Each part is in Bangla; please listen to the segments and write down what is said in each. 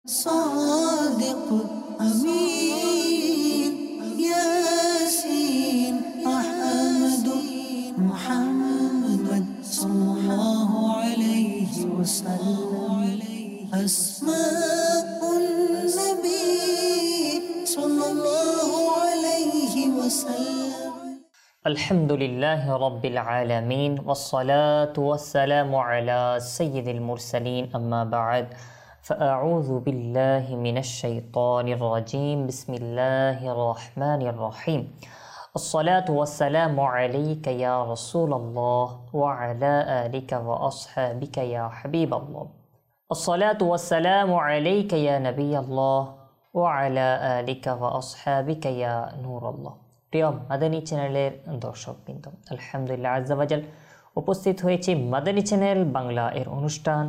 صادق أمين ياسين أحمد محمد صلى الله عليه وسلم أسماء النبي صلى الله عليه وسلم الحمد لله رب العالمين والصلاة والسلام على سيد المرسلين أما بعد فأعوذ بالله من الشيطان الرجيم بسم الله الرحمن الرحيم الصلاة والسلام عليك يا رسول الله وعلى آلك وأصحابك يا حبيب الله الصلاة والسلام عليك يا نبي الله وعلى آلك وأصحابك يا نور الله প্রিয় মাদানী চ্যানেলের দর্শকবৃন্দ, আলহামদুলিল্লাহ আজ্জা ওয়াজাল উপস্থিত হয়েছে মাদানী চ্যানেল বাংলা এর অনুষ্ঠান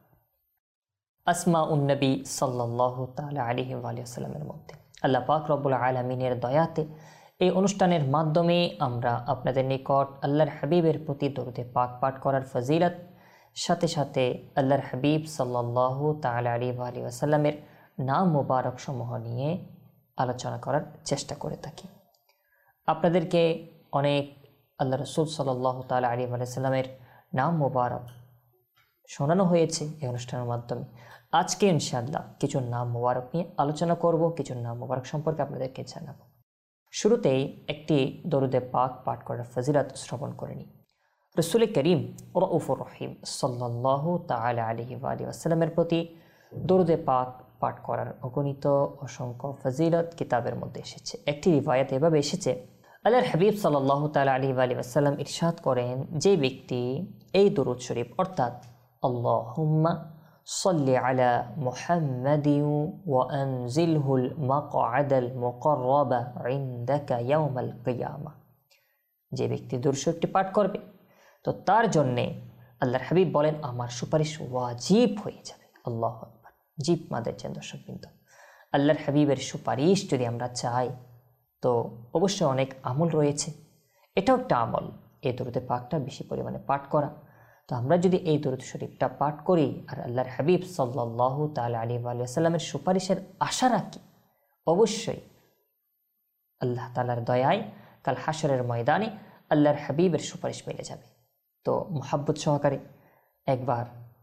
আসমাউন নবী সাল্লাল্লাহু তাআলা আলাইহি ওয়া সাল্লামের মধ্যে। আল্লাহ পাক রব্বুল আলামিনের দয়াতে এই অনুষ্ঠানের মাধ্যমে আমরা আপনাদের নিকট আল্লাহর হাবিবের প্রতি দরুদে পাক পাঠ করার ফজিলত, সাথে সাথে আল্লাহর হাবিব সাল্লাল্লাহু তাআলা আলাইহি ওয়া সাল্লামের নাম মোবারক সমূহ নিয়ে আলোচনা করার চেষ্টা করে থাকি। আপনাদেরকে অনেক আল্লাহ রসুল সাল্লাল্লাহু তাআলা আলাইহি ওয়া সাল্লামের নাম মোবারক শোনানো হয়েছে এই অনুষ্ঠানের মাধ্যমে। আজকে ইনশাআল্লাহ কিছু নাম মোবারক নিয়ে আলোচনা করব, কিছু নাম মোবারক সম্পর্কে আপনাদেরকে জানাবো। শুরুতেই একটি দরুদে পাক পাঠ করার ফজিলত শ্রবণ করে নিই। রসুল করিম রউফুর রহিম সাল্লাল্লাহু তাআলা আলাইহি ওয়া সাল্লামের প্রতি দরুদে পাক পাঠ করার অগণিত অসংখ্য ফজিলত কিতাবের মধ্যে এসেছে। একটি রিওয়ায়াত এভাবে এসেছে, আল্লাহর হাবিব সাল্লাল্লাহু তাআলা আলাইহি ওয়া সাল্লাম ইরশাদ করেন, যে ব্যক্তি এই দরুদ শরীফ অর্থাৎ আল্লাহুম্মা সাল্লি আলা মুহাম্মাদিন ওয়া আনজিলহুল মাকআদাল মুকাররাবা ইনদাকা ইয়াউমাল কিয়ামা, যে ব্যক্তি দরুদ শরীফটি পাঠ করবে তো তার জন্যে আল্লাহর হাবিব বলেন আমার সুপারিশ ওয়াজিব হয়ে যাবে। আল্লাহু আকবার। জিব মাদের দর্শকবৃন্দ, আল্লাহর হাবিবের সুপারিশ যদি আমরা চাই তো অবশ্যই অনেক আমল রয়েছে, এটাও একটা আমল এই দরুদে পাকটা বেশি পরিমাণে পাঠ করা। তো আমরা যদি এই দরুদ শরীফটা পাঠ করি আর আল্লাহর হাবিব সাল্লাল্লাহু তাআলা আলাইহি ওয়া সাল্লামের সুপারিশের আশা রাখি, অবশ্যই আল্লাহ তাআলার দয়ায় কাল হাশরের ময়দানে আল্লাহর হাবিবের সুপারিশ মিলে যাবে। তো মুহাব্বত সহকারে একবার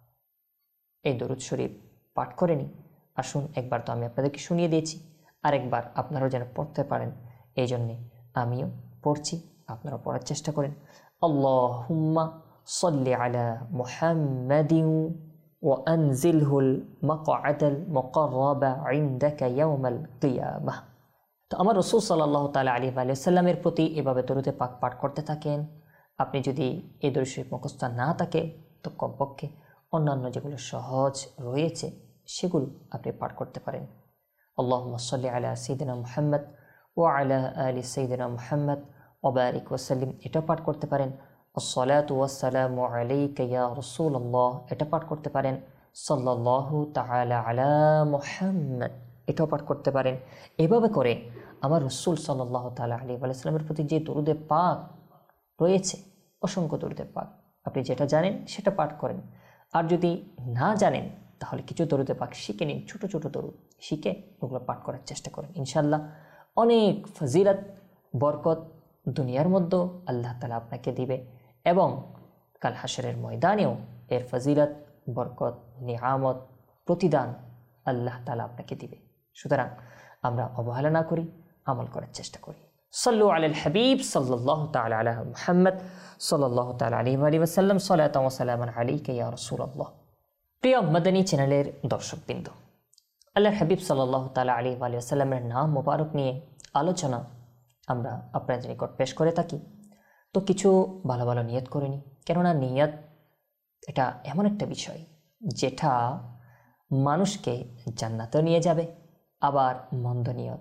এই দরুদ শরীফ পাঠ করে নিই। আসুন একবার তো আমি আপনাদেরকে শুনিয়ে দিয়েছি, আরেকবার আপনারাও যেন পড়তে পারেন এই জন্যে আমিও পড়ছি, আপনারা পড়ার চেষ্টা করেন। আল্লাহুম্মা সাল্লি আলা মুহাম্মাদিন ওয়া আনজিলহুল মাকআদাল মুকাররাবা ইনদাকা ইয়াউমাল কিয়ামাহ। তো আমার রাসূল সাল্লাল্লাহু তাআলা আলাইহি ওয়া সাল্লামের প্রতি এভাবে দরুদে পাক পাঠ করতে থাকেন। আপনি যদি এই দরুদ শরীফ মুখস্থ না থাকে তো কমপক্ষে অন্যান্য যেগুলো সহজ রয়েছে সেগুলো আপনি পাঠ করতে পারেন। আল্লাহুম্মা সাল্লি আলা সাইয়্যিদিনা মুহাম্মদ ওয়া আলা আলি সাইয়্যিদিনা মুহাম্মদ ওয়া বারিক ওয়া সাল্লিম, এটা পাঠ করতে পারেন। আসসালাতু ওয়াসসালামু আলাইকা ইয়া রাসূলুল্লাহ, এটা পাঠ করতে পারেন। সাল্লাল্লাহু তাআলা আলা মুহাম্মদ, এটাও পাঠ করতে পারেন। এভাবে করে আমার রাসূল সাল্লাল্লাহু তাআলা আলাইহি ওয়া সাল্লামের প্রতি যে দরুদে পাক রয়েছে, অসংখ্য দরুদে পাক, আপনি যেটা জানেন সেটা পাঠ করেন। আর যদি না জানেন তাহলে কিছু দরুদে পাক শিখে নিন, ছোট ছোট দরুদ শিখে ওগুলো পাঠ করার চেষ্টা করেন। ইনশাআল্লাহ অনেক ফজিলত বরকত দুনিয়ার মধ্যে আল্লাহ তাআলা আপনাকে দিবে এবং কাল হাশরের ময়দানেও এর ফজিলত বরকত নিয়ামত প্রতিদান আল্লাহ তাআলা আপনাকে দিবে। সুতরাং আমরা অবহেলা না করি, আমল করার চেষ্টা করি। সাল্লু আলাল হাবিব সাল্লাল্লাহু তাআলা আলা মুহাম্মদ সাল্লাল্লাহু তাআলা আলাইহি ওয়া সাল্লাম সালাতান ওয়া সালামান আলাইকা ইয়া রাসূলুল্লাহ। প্রিয় মাদানী চ্যানেলের দর্শকবৃন্দ, আল্লাহর হাবিব সাল্লাল্লাহু তাআলা আলাইহি ওয়া সাল্লামের নাম মোবারক নিয়ে আলোচনা আমরা আপনাদের নিকট পেশ করে থাকি। তো কিছু ভালো ভালো নিয়ত করে নিই, কেননা নিয়ত এটা এমন একটা বিষয় যেটা মানুষকে জান্নাতে নিয়ে যাবে, আবার মন্দ নিয়ত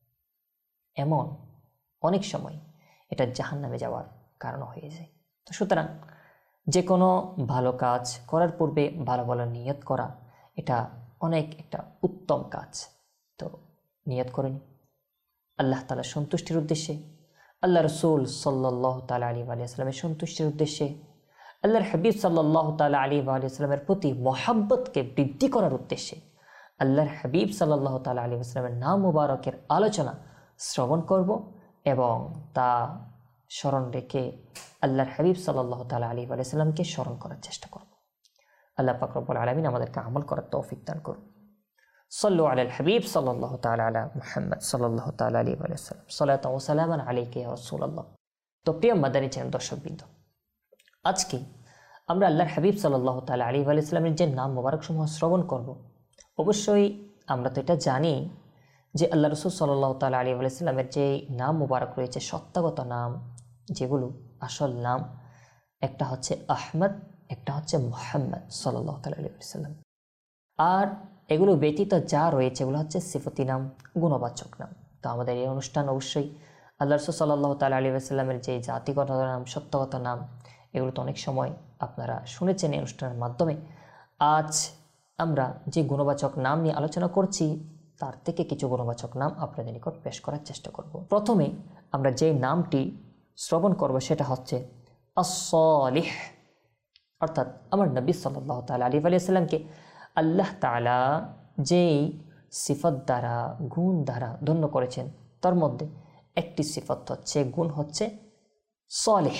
এমন অনেক সময় এটা জাহান্নামে যাওয়ার কারণ হয়ে যায়। তো সুতরাং যে কোনো ভালো কাজ করার পূর্বে ভালো ভালো নিয়ত করা এটা অনেক একটা উত্তম কাজ। তো নিয়ত করে নিই আল্লাহ তাআলার সন্তুষ্টির উদ্দেশ্যে, আল্লাহ রসুল সাল্লাল্লাহু তাআলা আলাইহি ওয়া সাল্লামের সন্তুষ্টির উদ্দেশ্যে, আল্লাহর হাবিব সাল্লাল্লাহু তাআলা আলাইহি ওয়া সাল্লামের প্রতি মহব্বতকে বৃদ্ধি করার উদ্দেশ্যে আল্লাহর হাবিব সাল্লাল্লাহু তাআলা আলাইহি ওয়াসাল্লামের নাম মুবারকের আলোচনা শ্রবণ করব এবং তা স্মরণ রেখে আল্লাহর হাবিব সাল্লাল্লাহু তাআলা আলাইহি ওয়াসাল্লামকে স্মরণ করার চেষ্টা করব। আল্লাহ পাক রব্বুল আলামিন আমাদেরকে আমল করার তৌফিক দান করুন। সাল্লু আলাল হাবিব সাল্লাল্লাহু তাআলা আলা মুহাম্মদ সাল্লাল্লাহু তাআলা আলাইহি ওয়াসাল্লাম সালাতু ওয়া সালামান আলাইকা ইয়া রাসূলুল্লাহ। তো প্রিয় মাদানী চ্যানেল দর্শকবৃন্দ, আজকে আমরা আল্লাহর হাবিব সাল্লাল্লাহু তাআলা আলাইহি ওয়াসাল্লামের যে নাম মোবারক সমূহ শ্রবণ করব, অবশ্যই আমরা তো এটা জানি যে আল্লাহ রাসূল সাল্লাল্লাহু তাআলা আলাইহি ওয়াসাল্লামের যে নাম মোবারক রয়েছে, সত্যাগত নাম যেগুলো আসল নাম, একটা হচ্ছে আহমদ, একটা হচ্ছে মুহাম্মদ সাল্লাল্লাহু তাআলা আলাইহি ওয়াসাল্লাম। আর এগুলো ব্যতীত যা রয়েছে এগুলো হচ্ছে সিফতি নাম, গুণবাচক নাম। তো আমাদের এই অনুষ্ঠান অবশ্যই আল্লাহ রাসূল সাল্লাল্লাহু তাআলা আলাইহি ওয়াসাল্লামের যে জাতিগত নাম, সত্যগত নাম, এগুলো তো অনেক সময় আপনারা শুনেছেন এই অনুষ্ঠানের মাধ্যমে। আজ আমরা যে গুণবাচক নাম নিয়ে আলোচনা করছি তার থেকে কিছু গুণবাচক নাম আপনাদের নিকট পেশ করার চেষ্টা করব। প্রথমে আমরা যে নামটি শ্রবণ করব সেটা হচ্ছে আস-সালিহ, অর্থাৎ আমার নবী সাল্লাল্লাহু তাআলা আলাইহি ওয়াসাল্লামকে আল্লাহ তাআলা যেই সিফত দ্বারা, গুণ দ্বারা ধন্য করেছেন, তার মধ্যে একটি সিফত হচ্ছে, গুণ হচ্ছে সালেহ।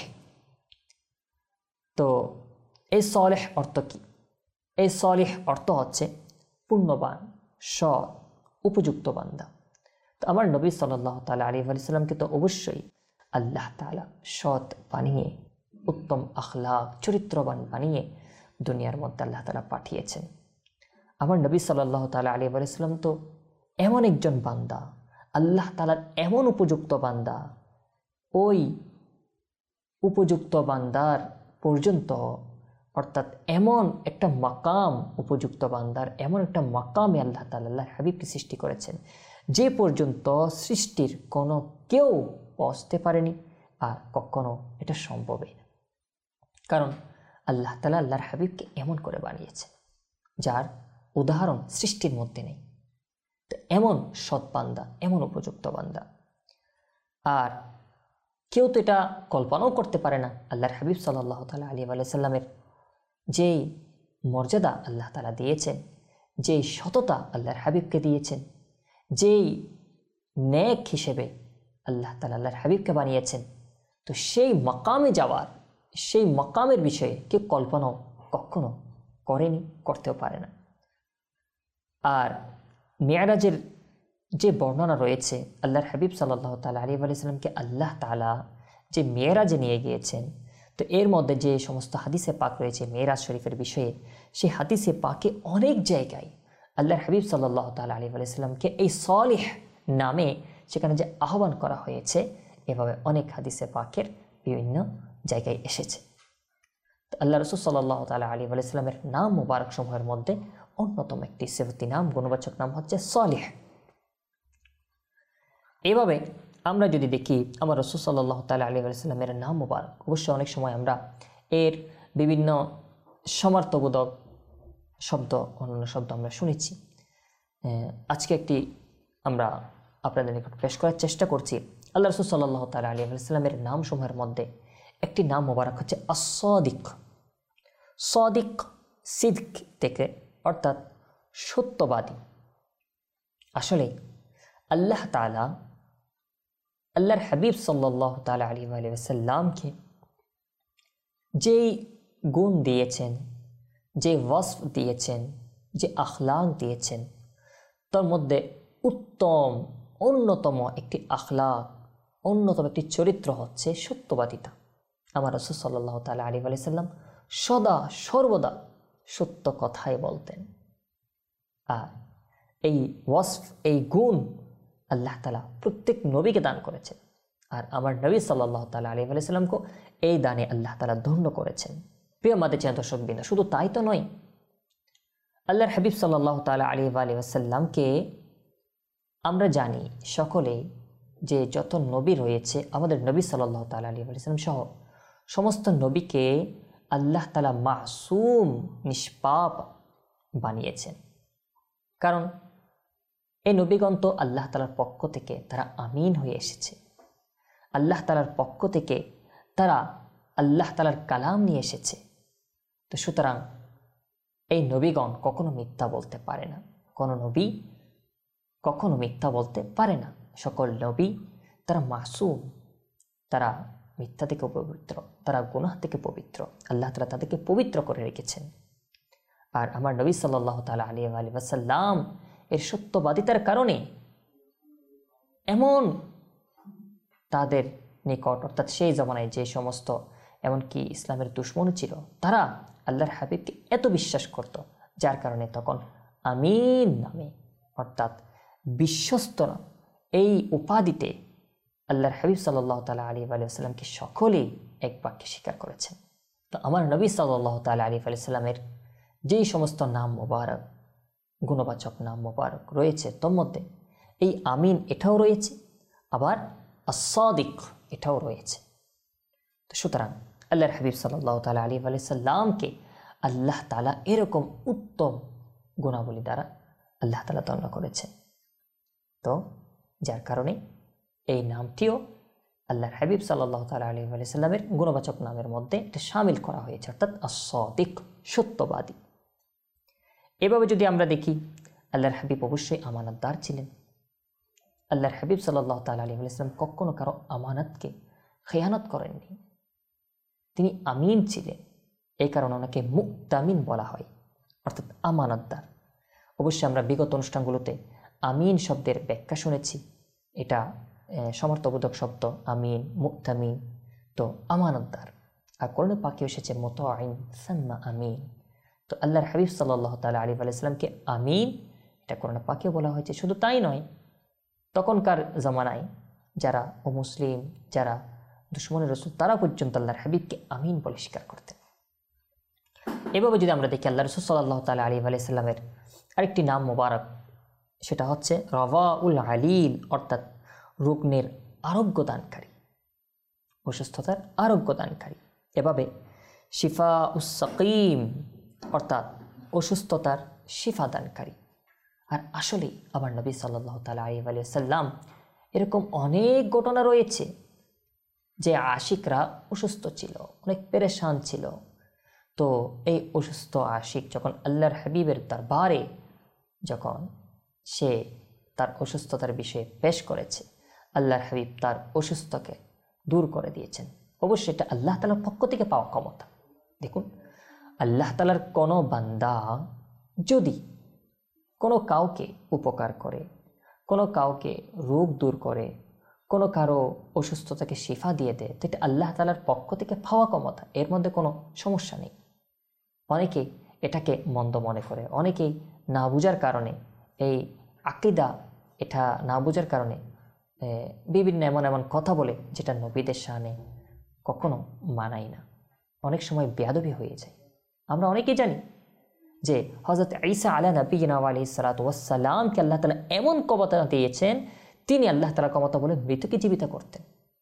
তো এই সালেহ অর্থ কি? এই সালেহ অর্থ হচ্ছে পূর্ণবান, সৎ, উপযুক্ত বান্দা। তো আমার নবী সাল্লাল্লাহু তাআলা আলাইহি ওয়াসাল্লামকে তো অবশ্যই আল্লাহ তাআলা সৎ বানিয়ে, উত্তম আখলাক, চরিত্রবান বানিয়ে দুনিয়ার মধ্যে আল্লাহ তাআলা পাঠিয়েছেন। আমার নবী সাল্লাল্লাহু তাআলা আলাইহি ওয়াসাল্লাম তো এমন একজন বান্দা, আল্লাহ তাআলার এমন উপযুক্ত বান্দা, ওই উপযুক্ত বান্দার পর্যন্ত, অর্থাৎ এমন একটা মাকাম, উপযুক্ত বান্দার এমন একটা মাকামে আল্লাহ তাআলা আল্লাহর হাবিবকে সৃষ্টি করেছেন যে পর্যন্ত সৃষ্টির কোনো কেউ পৌঁছতে পারেনি, আর কখনো এটা সম্ভবই না। কারণ আল্লাহ তাআলা আল্লাহর হাবিবকে এমন করে বানিয়েছেন যার উদাহরণ সৃষ্টির মধ্যে নেই। তো এমন সৎ বান্দা, এমন উপযুক্ত বান্দা, আর কেউ তো এটা কল্পনাও করতে পারে না আল্লাহর হাবিব সাল্লাল্লাহু তাআলা আলাইহি ওয়াসাল্লামের যেই মর্যাদা আল্লাহ তাআলা দিয়েছেন, যেই সততা আল্লাহর হাবিবকে দিয়েছেন, যেই নেক হিসেবে আল্লাহ তাআলা আল্লাহর হাবিবকে বানিয়েছেন। তো সেই মাকামে যাওয়ার, সেই মাকামের বিষয়ে কেউ কল্পনাও কখনো করেনি, করতেও পারে না। আর মেরাজের যে বর্ণনা রয়েছে, আল্লাহর হাবিব সাল্লাল্লাহু তাআলা আলাইহি ওয়াসাল্লামকে আল্লাহ তাআলা যে মেরাজে নিয়ে গিয়েছেন, তো এর মধ্যে যে সমস্ত হাদিসে পাক রয়েছে মেরাজ শরীফের বিষয়ে, সেই হাদিসে পাকে অনেক জায়গায় আল্লাহর হাবিব সাল্লাল্লাহু তাআলা আলাইহি ওয়াসাল্লামকে এই সালিহ নামে সেখানে যে আহ্বান করা হয়েছে, এভাবে অনেক হাদিসে পাকের বিভিন্ন জায়গায় এসেছে। তো আল্লাহ রাসূল সাল্লাল্লাহু তাআলা আলাইহি ওয়াসাল্লামের নাম মুবারক সমূহের মধ্যে অন্যতম একটি সিফতি নাম, গুণবাচক নাম হচ্ছে সালিহ। এভাবে আমরা যদি দেখি আমার রাসূল সাল্লাল্লাহু তাআলা আলাইহি ওয়াসাল্লামের নাম মুবারক, অবশ্যই অনেক সময় আমরা এর বিভিন্ন সমার্থবোধক শব্দ, অন্যান্য শব্দ আমরা শুনেছি। আজকে একটি আমরা আপনাদের নিকট পেশ করার চেষ্টা করছি। আল্লাহ রাসূল সাল্লাল্লাহু তাআলা আলাইহি ওয়াসাল্লামের নাম সমূহের মধ্যে একটি নাম মুবারক হচ্ছে আস-সাদিক। সাদিক সিদক থেকে, অর্থাৎ সত্যবাদী। আসলে আল্লাহ তাআলা আল্লাহর হাবিব সাল্লাল্লাহু তাআলা আলাইহি ওয়াসাল্লামকে যেই গুণ দিয়েছেন, যে ওয়াসফ দিয়েছেন, যে আখলাক দিয়েছেন, তার মধ্যে উত্তম, অন্যতম একটি আখলাক, অন্যতম একটি চরিত্র হচ্ছে সত্যবাদিতা। আমার রাসূল সাল্লাল্লাহু তাআলা আলাইহি ওয়াসাল্লাম সদা সর্বদা সত্য কথাই বলতেন। আর এই ওয়াসফ, এই গুণ আল্লাহ তাআলা প্রত্যেক নবীকে দান করেছেন। আর আমার নবী সাল্লাল্লাহু তাআলা আলাইহি ওয়াসাল্লামকে এই দানে আল্লাহ তাআলা ধন্য করেছেন। প্রিয় মাদানী চ্যানেল দর্শকবৃন্দ, শুধু তাই তো নয়, আল্লাহর হাবিব সাল্লাল্লাহু তাআলা আলাইহি ওয়াসাল্লামকে আমরা জানি সকলেই যে যত নবী রয়েছে, আমাদের নবী সাল্লাল্লাহু তাআলা আলাইহি ওয়াসাল্লাম সহ সমস্ত নবীকে আল্লাহ তাআলা মাসুম, নিষ্পাপ বানিয়েছেন। কারণ এই নবীগণ তো আল্লাহ তাআলার পক্ষ থেকে তারা আমিন হয়ে এসেছে। আল্লাহ তাআলার পক্ষ থেকে তারা আল্লাহ তাআলার কালাম নিয়ে এসেছে। তো সুতরাং এই নবীগণ কখনো মিথ্যা বলতে পারে না, কোনো নবী কখনো মিথ্যা বলতে পারে না। সকল নবী তারা মাসুম, তারা মিথ্যা থেকে পবিত্র, তারা গুনাহ থেকে পবিত্র। আল্লাহ তাআলা তাদেরকে পবিত্র করে রেখেছেন। আর আমার নবী সাল্লাল্লাহু তাআলা আলাইহি ওয়াসাল্লাম এর সত্যবাদিতার কারণে এমন তাদের নিকট, অর্থাৎ সেই জমানায় যে সমস্ত এমনকি ইসলামের দুশমন ছিল, তারা আল্লাহর হাবিবকে এত বিশ্বাস করত, যার কারণে তখন আমিন নামে, অর্থাৎ বিশ্বস্ত এই উপাধিতে আল্লাহর হাবিব সাল্লাল্লাহু তাআলা আলাইহি ওয়াসাল্লামকে সকলেই এক বাক্যে স্বীকার করেছেন। তো আমার নবী সাল্লাল্লাহু তাআলা আলাইহি ওয়াসাল্লামের যেই সমস্ত নাম মোবারক, গুণবাচক নাম মোবারক রয়েছে, তোর মধ্যে এই আমিন এটাও রয়েছে, আবার আস-সাদিক এটাও রয়েছে। তো সুতরাং আল্লাহর হাবিব সাল্লাল্লাহু তাআলা আলাইহি ওয়াসাল্লামকে আল্লাহ তাআলা এরকম উত্তম গুণাবলী দ্বারা আল্লাহ তাআলা ধন্য করেছেন। তো যার কারণে এই নামটিও আল্লাহর হাবিব সাল্লাল্লাহু তাআলা আলাইহি ওয়াসাল্লামের গুণবাচক নামের মধ্যে এটা শামিল করা হয়েছে, অর্থাৎ আস-সাদিক, সত্যবাদী। এভাবে যদি আমরা দেখি, আল্লাহর হাবিব অবশ্যই আমানতদার ছিলেন। আল্লাহর হাবিব সাল্লাল্লাহু তাআলা আলাইহি ওয়াসাল্লাম কখনো কারো আমানতকে খেয়ানত করেননি। তিনি আমিন ছিলেন, এই কারণে ওনাকে মুতামিন বলা হয়, অর্থাৎ আমানতদার। অবশ্যই আমরা বিগত অনুষ্ঠানগুলোতে আমিন শব্দের ব্যাখ্যা শুনেছি। এটা সমর্থবোধক শব্দ, আমিন, মুতামিন, তো আমানতদার। আর কোরআনে পাকে এসেছে মুতাইন সাম্মা আমিন। তো আল্লাহর হাবিব সাল্লাল্লাহু তাআলা আলাইহি ওয়াসাল্লামকে আমিন এটা কোরআনে পাকে বলা হয়েছে। শুধু তাই নয়, তখনকার জামানায় যারা অমুসলিম, যারা দুশমনের রাসূল, তারা পর্যন্ত আল্লাহর হাবিবকে আমিন বলে স্বীকার করতেন। এভাবে যদি আমরা দেখি, আল্লাহ রাসূল সাল্লাল্লাহু তাআলা আলাইহি ওয়াসাল্লামের আরেকটি নাম মোবারক, সেটা হচ্ছে রাওয়াউল আলীল, অর্থাৎ রুগ্নের আরোগ্য দানকারী, অসুস্থতার আরোগ্য দানকারী। এভাবে শিফা উস সাকিম, অর্থাৎ অসুস্থতার শিফা দানকারী। আর আসলেই আমার নবী সাল্লাল্লাহু তাআলা আলাইহি ওয়াসাল্লাম এরকম অনেক ঘটনা রয়েছে যে আশিকরা অসুস্থ ছিল, অনেক পেরেশান ছিল। তো এই অসুস্থ আশিক যখন আল্লাহর হাবিবের দরবারে যখন সে তার অসুস্থতার বিষয়ে পেশ করেছে, আল্লাহর হাবিব তার অসুস্থকে দূর করে দিয়েছেন। অবশ্যই এটা আল্লাহ তাআলার পক্ষ থেকে পাওয়া ক্ষমতা। দেখুন, আল্লাহ তাআলার কোনো বান্দা যদি কোনো কাউকে উপকার করে, কোনো কাউকে রোগ দূর করে, কোনো কারো অসুস্থতাকে শিফা দিয়ে দেয়, তো এটা আল্লাহ তাআলার পক্ষ থেকে পাওয়া ক্ষমতা, এর মধ্যে কোনো সমস্যা নেই। অনেকেই এটাকে মন্দ মনে করে, অনেকেই না বুঝার কারণে, এই আকীদা এটা না বুঝার কারণে বিভিন্ন এমন এমন কথা বলে যেটা নবীদের শানে কখনো মানাই না, অনেক সময় বেয়াদবি হয়ে যায়। আমরা অনেকেই জানি যে হযরত ঈসা আলা নবিয়িনা আলাইহিস সালাতু ওয়াস সালামকে আল্লাহ তাআলা এমন ক্ষমতা দিয়েছেন, তিনি আল্লাহ তাআলার ক্ষমতা বলে মৃতকে জীবিত করতেন,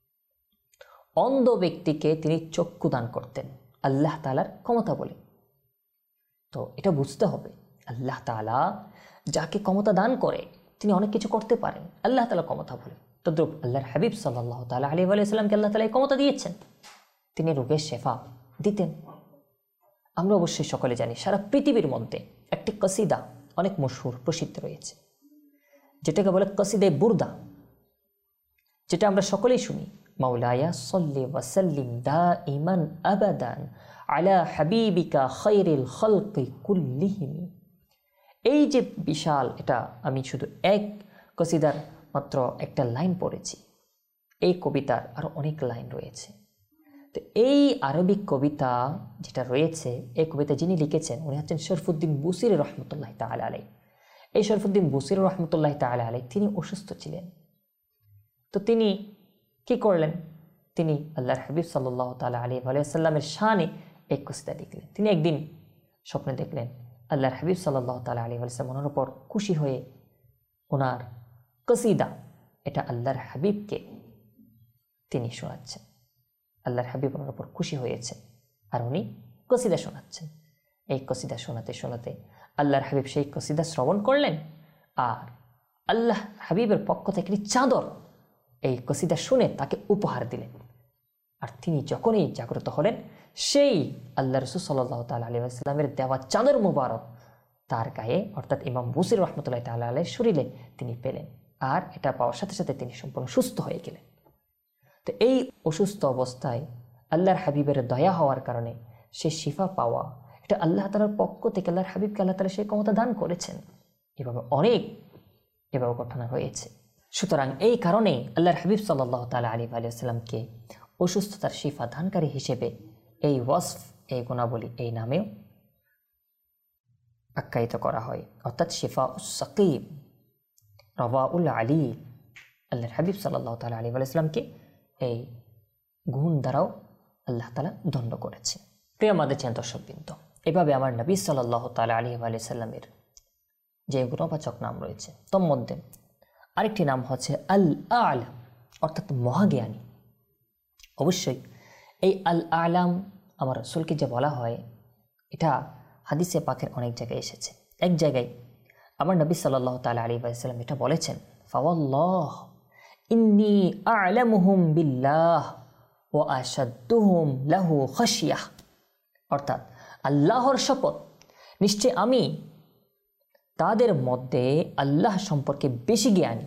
অন্ধ ব্যক্তিকে তিনি চক্ষু দান করতেন আল্লাহ তাআলার ক্ষমতা বলে। তো এটা বুঝতে হবে, আল্লাহ তাআলা যাকে ক্ষমতা দান করে তিনি অনেক কিছু করতে পারেন আল্লাহ তাআলা ক্ষমতা বলে। তদ্রূপ আল্লাহর হাবিব সাল্লাল্লাহু তাআলা আলাইহি ওয়াসাল্লামকে আল্লাহ তাআলা এই ক্ষমতা দিয়েছেন, তিনি রোগের শেফা দিতেন। আমরা অবশ্যই সকলে জানি, সারা পৃথিবীর মধ্যে একটি কসিদা অনেক মশহুর প্রসিদ্ধ রয়েছে, যেটাকে বলে কসিদে বুরদা, যেটা আমরা সকলেই শুনি। মাওলায়া সাল্লি ওয়া সাল্লিম দাইমান আবাদান আলা হাবিবিকা খায়রিল খালকি কুল্লিহিম। এই যে বিশাল, এটা আমি শুধু এক কসিদার মাত্র একটা লাইন পড়েছি, এই কবিতার আরো অনেক লাইন রয়েছে। তো এই আরবিক কবিতা যেটা রয়েছে, এই কবিতা যিনি লিখেছেন উনি হচ্ছেন শরফুদ্দীন বুসিরি রহমতুল্লাহি তাআলা আলাইহি। এই শরফুদ্দীন বুসিরি রহমতুল্লাহি তাআলা আলাইহি তিনি অসুস্থ ছিলেন। তো তিনি কি করলেন, তিনি আল্লাহর হাবিব সাল্লাল্লাহু তাআলা আলাইহি ওয়াসাল্লামের শানে এক কসিদা লিখলেন। তিনি একদিন স্বপ্নে দেখলেন আল্লাহর হাবিব সাল্লাল্লাহু তাআলা আলাইহি ওয়াসাল্লাম ওনার উপর খুশি হয়ে ওনার কসিদা এটা আল্লাহর হাবিবকে তিনি শোনাচ্ছেন। আল্লাহর হাবিব ওনার উপর খুশি হয়েছে আর উনি কসিদা শোনাচ্ছেন। এই কসিদা শোনাতে শোনাতে আল্লাহর হাবিব সেই কসিদা শ্রবণ করলেন, আর আল্লাহ হাবিবের পক্ষ থেকে চাদর এই কসিদা শুনে তাকে উপহার দিলেন। আর তিনি যখনই জাগ্রত হলেন, সেই আল্লাহ রাসূল সাল্লাল্লাহু তাআলা আলাইহি ওয়াসাল্লামের দেওয়া চাদর মুবারক তার গায়ে অর্থাৎ ইমাম বুসির রহমতুল্লাহ তাআলা আলাইহির শরীরে তিনি পেলেন, আর এটা পাওয়ার সাথে সাথে তিনি সম্পূর্ণ সুস্থ হয়ে গেলেন। তো এই অসুস্থ অবস্থায় আল্লাহর হাবিবের দয়া হওয়ার কারণে সে শিফা পাওয়া, এটা আল্লাহ তাআলার পক্ষ থেকে আল্লাহর হাবিবকে আল্লাহ তাআলা সেই ক্ষমতা দান করেছেন। এভাবে ঘটনা রয়েছে। সুতরাং এই কারণে আল্লাহর হাবিব সাল্লাল্লাহু তাআলা আলাইহি ওয়া সাল্লামকে অসুস্থতার শিফা দানকারী হিসেবে এই ওয়াসফ, এই গুণাবলী, এই নামেও আখ্যায়িত করা হয়, অর্থাৎ শিফাউস সাকিম, রওয়াউল আলী। আল্লাহর হাবিব সাল্লাল্লাহু তাআলা আলাইহি ওয়া সাল্লামকে এই গুণ দ্বারাও আল্লাহ তাআলা দণ্ড করেছে। প্রিয় আমাদের দর্শকবৃন্দ, এভাবে আমার নবী সাল্লাল্লাহু তাআলা আলাইহি ওয়া সাল্লামের যে গুণবাচক নাম রয়েছে তোর মধ্যে আরেকটি নাম হচ্ছে আল আ'লাম, অর্থাৎ মহাজ্ঞানী। অবশ্যই এই আল আ'লাম আমার রাসূলকে যে বলা হয়, এটা হাদিসে পাকের অনেক জায়গায় এসেছে। এক জায়গায় আমার নবী সাল্লাল্লাহু তাআলা আলাইহি ওয়া সাল্লাম এটা বলেছেন, ফাওয়াল্লাহ ইন্নী আ'লামুহুম বিল্লাহ ওয়া আশাদ্দুহুম লাহু খাশিয়াহ, অর্থাৎ আল্লাহর শপথ, নিশ্চয় আমি তাদের মধ্যে আল্লাহ সম্পর্কে বেশি জ্ঞানী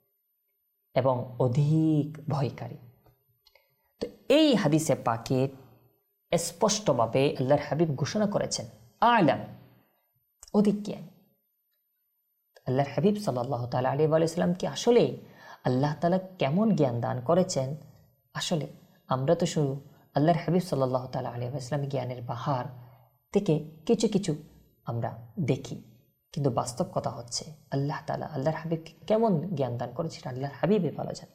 এবং অধিক ভয়কারী। তো এই হাদিসে পাকে স্পষ্টভাবে আল্লাহর হাবিব ঘোষণা করেছেন আ'লাম, অধিক জ্ঞানী। আল্লাহর হাবিব সাল্লাল্লাহু তাআলা আলাইহি ওয়া সাল্লাম কি আসলে আল্লাহ তাআলা কেমন জ্ঞান দান করেছেন? আসলে আমরা তো শুধু আল্লাহর হাবিব সাল্লাল্লাহু তাআলা আলাইহি ওয়া সাল্লাম জ্ঞানের বাহার থেকে কিছু কিছু আমরা দেখি, কিন্তু বাস্তব কথা হচ্ছে আল্লাহ তাআলা আল্লাহর হাবিবকে কেমন জ্ঞান দান করেছেন আল্লাহর হাবিবই ভালো জানেন।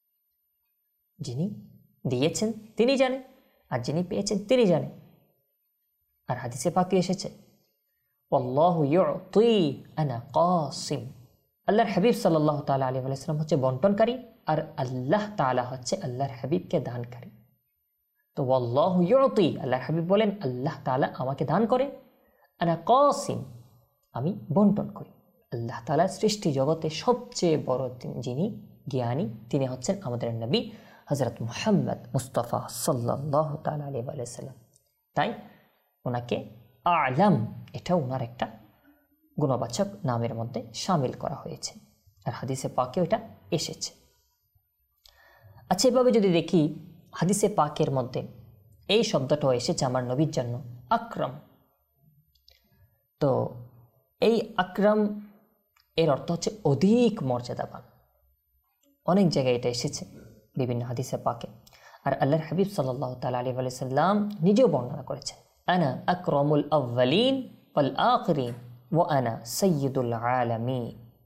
যিনি দিয়েছেন তিনি জানেন, আর যিনি পেয়েছেন তিনি জানেন। আর হাদিসে পাকে এসেছে আল্লাহু ইউতি আনা কাসিম, আল্লাহর হাবিব সাল্লাল্লাহু তাআলা আলাইহি ওয়া সাল্লাম হচ্ছে বন্টনকারী, আর আল্লাহ তাআলা হচ্ছে আল্লাহর হাবিবকে দানকারী। তো আল্লাহু ইউতি, আল্লাহর হাবিব বলেন আল্লাহ তাআলা আমাকে দান করে, আনা কাসিম, আমি বন্টন করি। আল্লাহ তাআলা সৃষ্টি জগতে সবচেয়ে বড় যিনি জ্ঞানী তিনি হচ্ছেন আমাদের নবী হযরত মুহাম্মদ মুস্তাফা সাল্লাল্লাহু তাআলা আলাইহি ওয়া সাল্লাম। তাই ওনাকে আ'লাম, এটা ওনার একটা গুণবাচক নামের মধ্যে শামিল করা হয়েছে, আর হাদিসে পাকেও এটা এসেছে। আচ্ছা, এভাবে যদি দেখি হাদিসে পাকের মধ্যে এই শব্দটাও এসেছে আমার নবীর জন্য আকরাম। তো এই আকরাম এর অর্থ হচ্ছে অধিক মর্যাদাবান। অনেক জায়গায় এটা এসেছে বিভিন্ন হাদিসে পাকে। আর আল্লাহর হাবিব সাল্লাল্লাহু তাআলা আলাইহি ওয়া সাল্লাম নিজেও বর্ণনা করেছেন, আনা আকরামুল আউয়ালিন ওয়াল আখিরিন ওয়া আনা সাইয়্যিদুল আলামিন।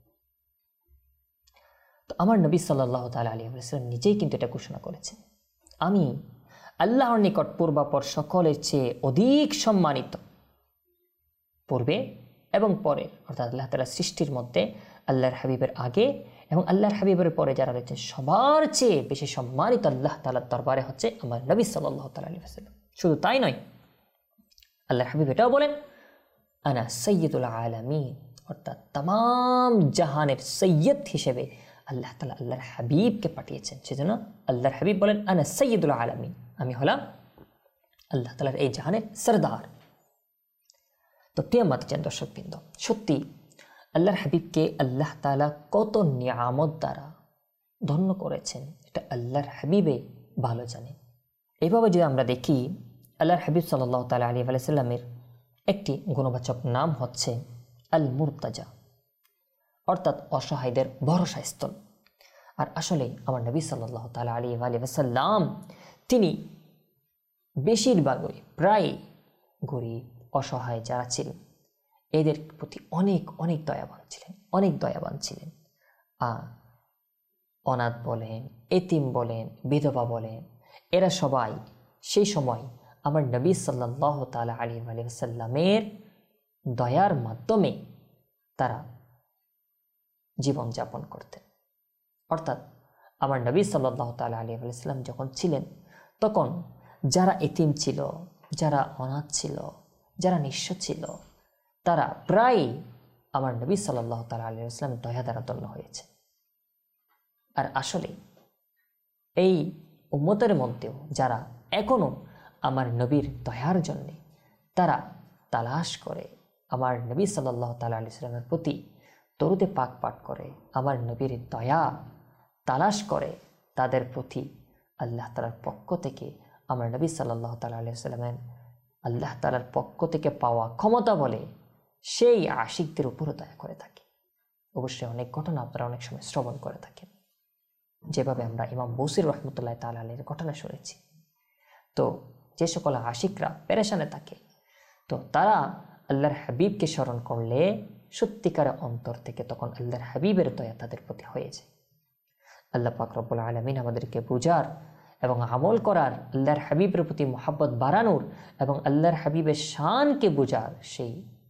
তো আমার নবী সাল্লাল্লাহু তাআলা আলাইহি ওয়া সাল্লাম নিজেই কিন্তু এটা ঘোষণা করেছেন, আমি আল্লাহর নিকট পূর্বাপর সকলের চেয়ে অধিক সম্মানিত, পূর্বে এবং পরে, অর্থাৎ আল্লাহ তাআলা সৃষ্টির মধ্যে আল্লাহর হাবিবের আগে এবং আল্লাহর হাবিবের পরে যারা রয়েছেন সবার চেয়ে বেশি সম্মানিত আল্লাহ তাআলার দরবারে হচ্ছে আমার নবী সাল্লাল্লাহু তাআলা আলাইহি ওয়া সাল্লাম। শুধু তাই নয়, আল্লাহর হাবিব এটাও বলেন আনা সাইয়্যিদুল আলামিন, অর্থাৎ তামাম জাহানের সৈয়দ হিসেবে আল্লাহ তাআলা আল্লাহর হাবিবকে পাঠিয়েছেন। সেজন্য আল্লাহর হাবিব বলেন আনা সাইয়্যিদুল আলামিন, আমি হলাম আল্লাহ তাআলার এই জাহানের সরদার। তো প্রিয় মাতৃজান দর্শকবৃন্দ, সত্যি আল্লাহর হাবিবকে আল্লাহ তাআলা কত নিয়ামত দ্বারা ধন্য করেছেন এটা আল্লাহর হাবিবে ভালো জানে। এইভাবে যদি আমরা দেখি আল্লাহর হাবিব সাল্লাল্লাহু তাআলা আলাইহি ওয়া সাল্লামের একটি গুণবাচক নাম হচ্ছে আল মুরতাজা, অর্থাৎ অসহায়দের ভরসা স্থল। আর আসলে আমার নবী সাল্লাল্লাহু তাআলা আলাইহি ওয়া সাল্লাম তিনি বেশিরভাগই প্রায় গরিব অসহায় যারা ছিলেন এদের প্রতি অনেক অনেক দয়াবান ছিলেন। অনাথ বলেন, এতিম বলেন, বিধবা বলেন, এরা সবাই সেই সময় আমার নবী সাল্লাল্লাহু তাআলা আলাইহি ওয়া সাল্লামের দয়ার মাধ্যমে তারা জীবন যাপন করতেন। অর্থাৎ আমার নবী সাল্লাল্লাহু তাআলা আলাইহি ওয়া সাল্লাম যখন ছিলেন তখন যারা এতিম ছিল, যারা অনাথ ছিল, যারা নিঃস্ব ছিল, তারা প্রায় আমার নবী সাল্লাল্লাহু তাআলা আলাইহি ওয়া সাল্লামের দয়া দ্বারা ধন্য হয়েছে। আর আসলে এই উম্মতের মধ্যেও যারা এখনো আমার নবীর দয়ার জন্যে তারা তালাশ করে, আমার নবী সাল্লাল্লাহু তাআলা আলাইহি সাল্লামের প্রতি দরুদে পাক পাঠ করে, আমার নবীর দয়া তালাশ করে, তাদের প্রতি আল্লাহ তাআলার পক্ষ থেকে আমার নবী সাল্লাল্লাহু তাআলা আলাইহি সাল্লামের আল্লাহ তাআলার পক্ষ থেকে পাওয়া ক্ষমতা বলে সেই আশিকদের উপরও দয়া করে থাকে। অবশ্যই অনেক ঘটনা আপনারা অনেক সময় শ্রবণ করে থাকেন, যেভাবে আমরা ইমাম বসির রহমতুল্লাহ তাআলা আলাইহির ঘটনা শুনেছি। তো যে সকল আশিকরা পেরেশানে থাকে, তো তারা আল্লাহর হাবিবকে স্মরণ করলে সত্যিকার অন্তর থেকে তখন আল্লাহর হাবিবের দয়া তাদের প্রতি হয়ে যায়। আল্লাহ পাক রব্বুল আলামিন আমাদেরকে বুঝার এবং আমল করার, আল্লাহর হাবিবের প্রতি মহব্বত বাড়ানোর এবং আল্লাহর হাবিবের শানকে বুঝার সেই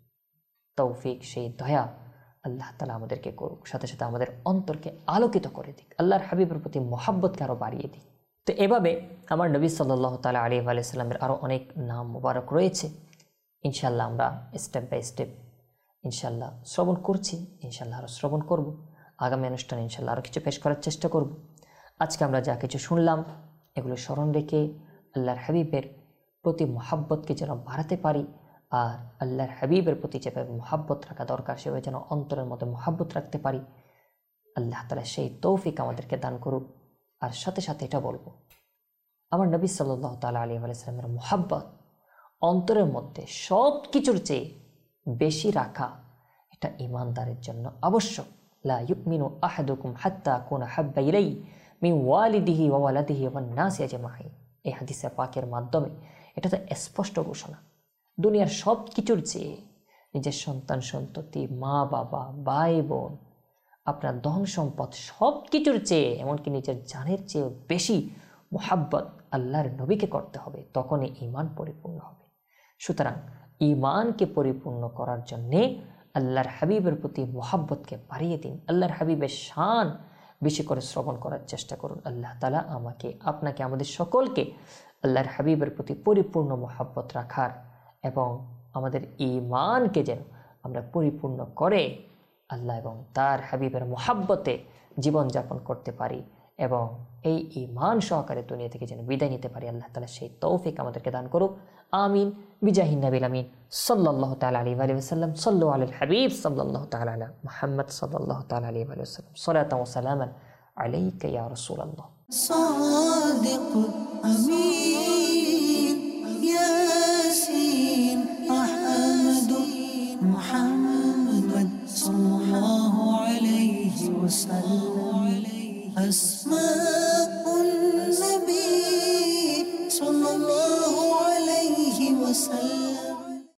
তৌফিক, সেই দয়া আল্লাহ তাআলা আমাদেরকে করুক। সাথে সাথে আমাদের অন্তরকে আলোকিত করে দিক, আল্লাহর হাবিবের প্রতি মহব্বতকে আরও বাড়িয়ে দিক। তো এভাবে আমার নবী সাল্লাল্লাহু তাআলা আলাইহি ওয়া সাল্লামের আরও অনেক নাম মোবারক রয়েছে। ইনশাআল্লাহ আমরা স্টেপ বাই স্টেপ ইনশাআল্লাহ শ্রবণ করছি, ইনশাআল্লাহ আরও শ্রবণ করব। আগামী অনুষ্ঠানে ইনশাআল্লাহ আরও কিছু পেশ করার চেষ্টা করব। আজকে আমরা যা কিছু শুনলাম এগুলো স্মরণ রেখে আল্লাহর হাবিবের প্রতি মহব্বতকে যেন বাড়াতে পারি, আর আল্লাহর হাবিবের প্রতি যেভাবে মহব্বত রাখা দরকার সেভাবে যেন অন্তরের মধ্যে মহব্বত রাখতে পারি। আল্লাহ তাআলা সেই তৌফিক আমাদেরকে দান করুক। আর সাথে সাথে এটা বলবো, আমার নবী সাল্লাল্লাহু তাআলা আলাইহি ওয়া সাল্লামের মহব্বত অন্তরের মধ্যে সব কিছুর চেয়ে বেশি রাখা এটা ঈমানদারের জন্য আবশ্যক। লা ইউমিনু আহাদুকুম হাত্তা কুনা হাব্বা ইলাইহি মিন ওয়ালিদিহি ওয়া ওয়ালাদিহি ওয়ান নাসি আজমাইন। এই হাদিসে পাকের মাধ্যমে এটা তো স্পষ্ট ঘোষণা, দুনিয়ার সব কিছুর চেয়ে নিজের সন্তান সন্ততি, মা বাবা, ভাই বোন, আপনার ধন সম্পদ সব কিছুর চেয়ে, এমনকি নিজের জানের চেয়েও বেশি মুহাব্বত আল্লাহর নবীকে করতে হবে, তখনই ঈমান পরিপূর্ণ হবে। সুতরাং ঈমানকে পরিপূর্ণ করার জন্যে আল্লাহর হাবিবের প্রতি মুহাব্বতকে বাড়িয়ে দিন, আল্লাহর হাবিবের শান বেশি করে শ্রবণ করার চেষ্টা করুন। আল্লাহ তাআলা আমাকে, আপনাকে, আমাদের সকলকে আল্লাহর হাবিবের প্রতি পরিপূর্ণ মুহাব্বত রাখার এবং আমাদের ঈমানকে যেন আমরা পরিপূর্ণ করে আল্লাহ এবং তার হাবিবের মুহাব্বতে জীবনযাপন করতে পারি এবং এই ঈমান সহকারে দুনিয়া থেকে যেন বিদায় নিতে পারি। আল্লাহ তাআলা সেই তৌফিক আমাদেরকে দান করুক। আমিন বিজাহিন নবিল আমিন সাল্লাল্লাহু তাআলা আলাইহি ওয়া সাল্লাম। সাল্লু আলাল হাবিব সাল্লাল্লাহু তাআলা আলা মুহাম্মদ সাল্লাল্লাহু তাআলা আলাইহি ওয়া সাল্লাম। সালাতান ওয়া সালামান আলাইকা ইয়া রাসূলুল্লাহ। صادق أمين ياسين أحمد محمد